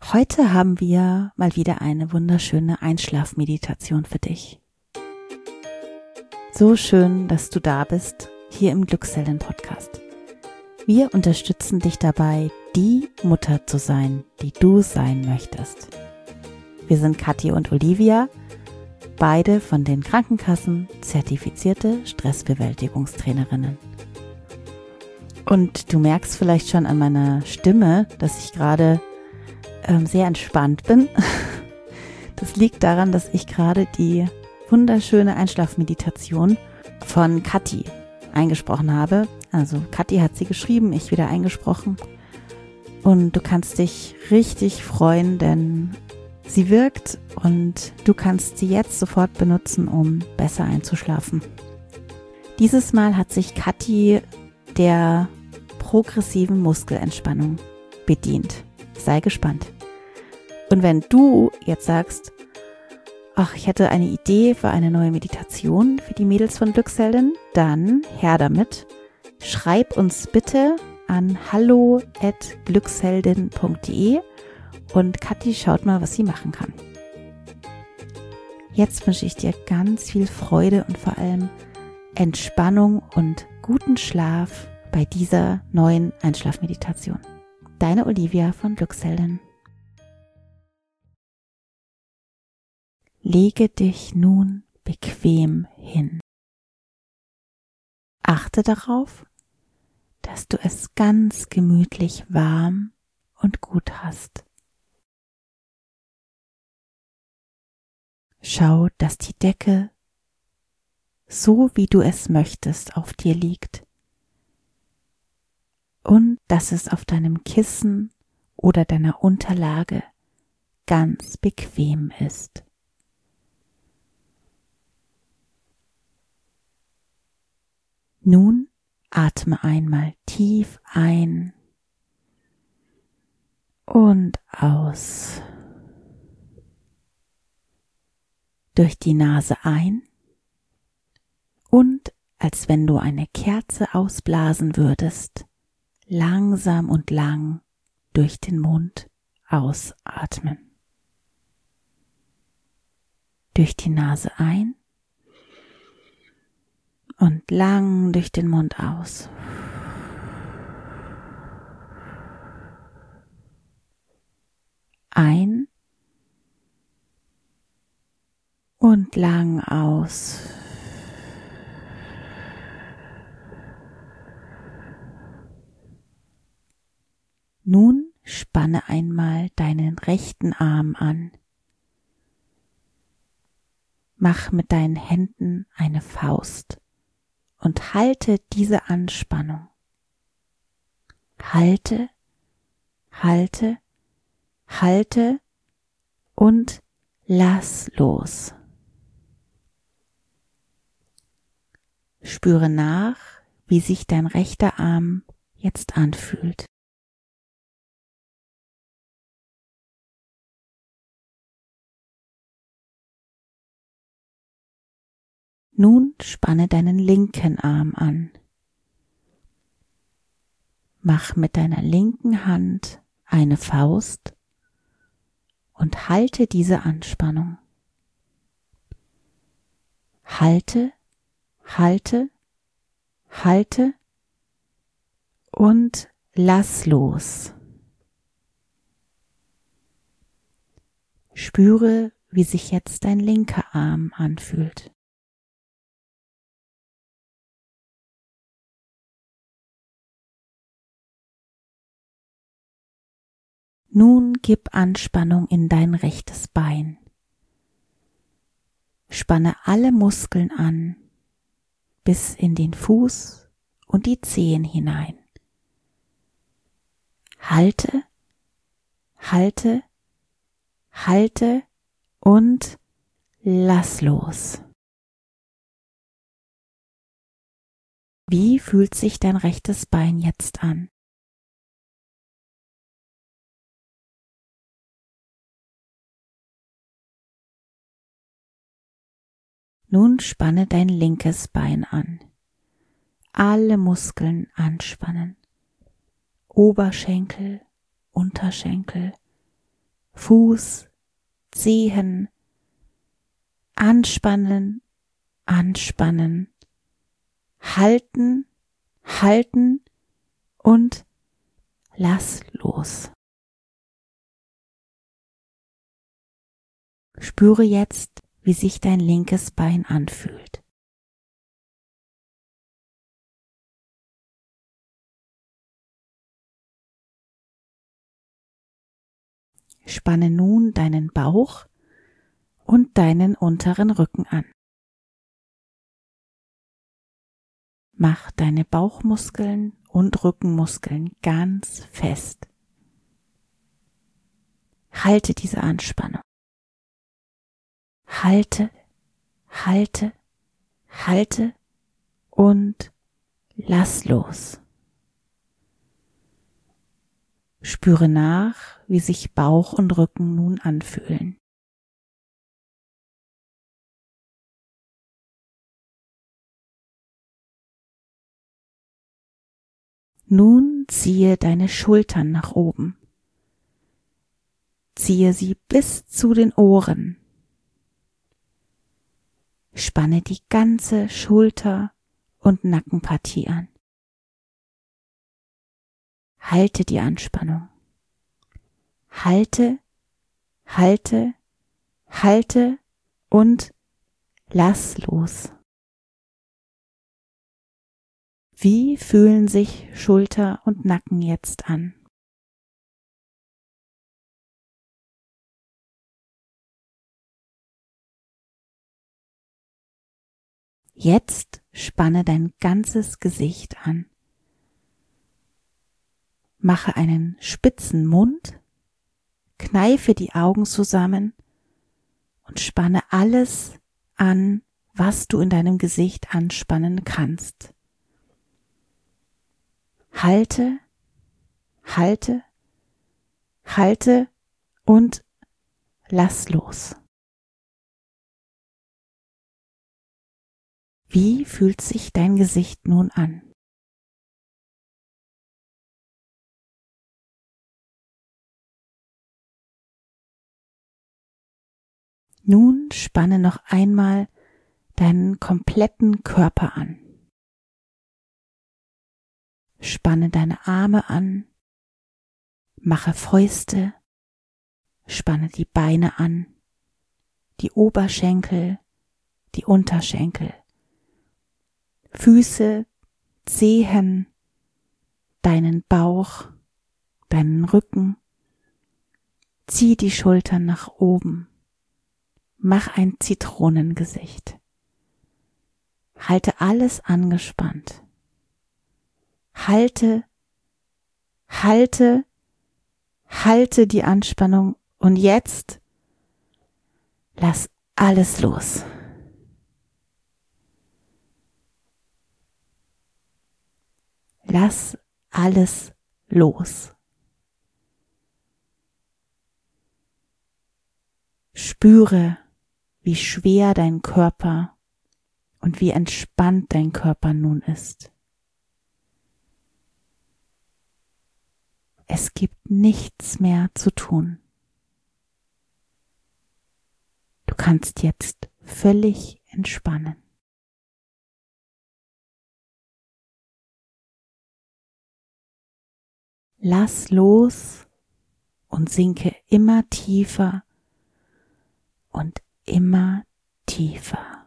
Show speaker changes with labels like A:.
A: Heute haben wir mal wieder eine wunderschöne Einschlafmeditation für dich. So schön, dass du da bist, hier im Glückszellen-Podcast. Wir unterstützen dich dabei, die Mutter zu sein, die du sein möchtest. Wir sind Kathi und Olivia, beide von den Krankenkassen zertifizierte Stressbewältigungstrainerinnen. Und du merkst vielleicht schon an meiner Stimme, dass ich gerade sehr entspannt bin. Das liegt daran, dass ich gerade die wunderschöne Einschlafmeditation von Kathi eingesprochen habe. Also Kathi hat sie geschrieben, ich wieder eingesprochen. Und du kannst dich richtig freuen, denn sie wirkt und du kannst sie jetzt sofort benutzen, um besser einzuschlafen. Dieses Mal hat sich Kathi der progressiven Muskelentspannung bedient. Sei gespannt. Und wenn du jetzt sagst, ach, ich hätte eine Idee für eine neue Meditation für die Mädels von Glückszellen, dann her damit. Schreib uns bitte an hallo@glücksheldin.de und Kathi schaut mal, was sie machen kann. Jetzt wünsche ich dir ganz viel Freude und vor allem Entspannung und guten Schlaf bei dieser neuen Einschlafmeditation. Deine Olivia von Glückszellen. Lege dich nun bequem hin. Achte darauf, dass du es ganz gemütlich warm und gut hast. Schau, dass die Decke, so wie du es möchtest, auf dir liegt und dass es auf deinem Kissen oder deiner Unterlage ganz bequem ist. Nun atme einmal tief ein und aus. Durch die Nase ein und als wenn du eine Kerze ausblasen würdest, langsam und lang durch den Mund ausatmen. Durch die Nase ein und lang durch den Mund aus. Ein und lang aus. Nun spanne einmal deinen rechten Arm an. Mach mit deinen Händen eine Faust und halte diese Anspannung. Halte, halte, halte und lass los. Spüre nach, wie sich dein rechter Arm jetzt anfühlt. Nun spanne deinen linken Arm an. Mach mit deiner linken Hand eine Faust und halte diese Anspannung. Halte, halte, halte und lass los. Spüre, wie sich jetzt dein linker Arm anfühlt. Nun gib Anspannung in dein rechtes Bein. Spanne alle Muskeln an, bis in den Fuß und die Zehen hinein. Halte, halte, halte und lass los. Wie fühlt sich dein rechtes Bein jetzt an? Nun spanne dein linkes Bein an. Alle Muskeln anspannen. Oberschenkel, Unterschenkel, Fuß, Zehen, anspannen, anspannen, halten, halten und lass los. Spüre jetzt, wie sich dein linkes Bein anfühlt. Spanne nun deinen Bauch und deinen unteren Rücken an. Mach deine Bauchmuskeln und Rückenmuskeln ganz fest. Halte diese Anspannung. Halte, halte, halte und lass los. Spüre nach, wie sich Bauch und Rücken nun anfühlen. Nun ziehe deine Schultern nach oben. Ziehe sie bis zu den Ohren. Spanne die ganze Schulter- und Nackenpartie an. Halte die Anspannung. Halte, halte, halte und lass los. Wie fühlen sich Schulter und Nacken jetzt an? Jetzt spanne dein ganzes Gesicht an. Mache einen spitzen Mund, kneife die Augen zusammen und spanne alles an, was du in deinem Gesicht anspannen kannst. Halte, halte, halte und lass los. Wie fühlt sich dein Gesicht nun an? Nun spanne noch einmal deinen kompletten Körper an. Spanne deine Arme an, mache Fäuste, spanne die Beine an, die Oberschenkel, die Unterschenkel, Füße, Zehen, deinen Bauch, deinen Rücken, zieh die Schultern nach oben, mach ein Zitronengesicht, halte alles angespannt, halte, halte, halte die Anspannung und jetzt lass alles los. Lass alles los. Spüre, wie schwer dein Körper und wie entspannt dein Körper nun ist. Es gibt nichts mehr zu tun. Du kannst jetzt völlig entspannen. Lass los und sinke immer tiefer und immer tiefer.